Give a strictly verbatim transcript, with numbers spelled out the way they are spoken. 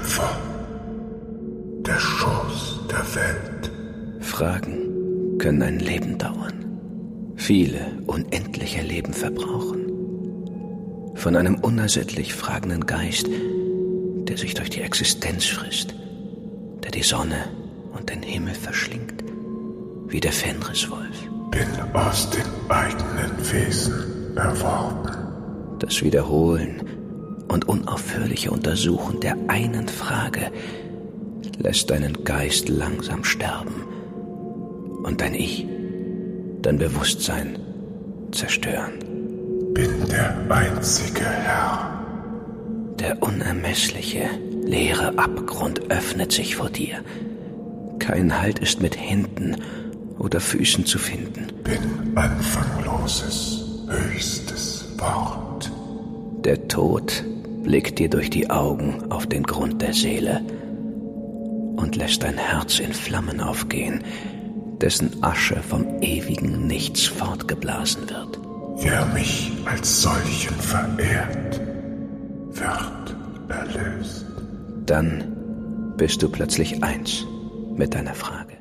Schöpfer, der Schoß der Welt. Fragen können ein Leben dauern, viele unendliche Leben verbrauchen. Von einem unersättlich fragenden Geist, der sich durch die Existenz frisst, der die Sonne und den Himmel verschlingt, wie der Fenriswolf. Bin aus dem eigenen Wesen erworben. Das Wiederholen und unaufhörliche Untersuchen der einen Frage lässt deinen Geist langsam sterben und dein Ich, dein Bewusstsein zerstören. Bin der einzige Herr. Der unermessliche, leere Abgrund öffnet sich vor dir. Kein Halt ist mit Händen oder Füßen zu finden. Bin anfangloses, höchstes Wort. Der Tod blickt dir durch die Augen auf den Grund der Seele und lässt dein Herz in Flammen aufgehen, dessen Asche vom ewigen Nichts fortgeblasen wird. Wer mich als solchen verehrt, wird erlöst. Dann bist du plötzlich eins mit deiner Frage.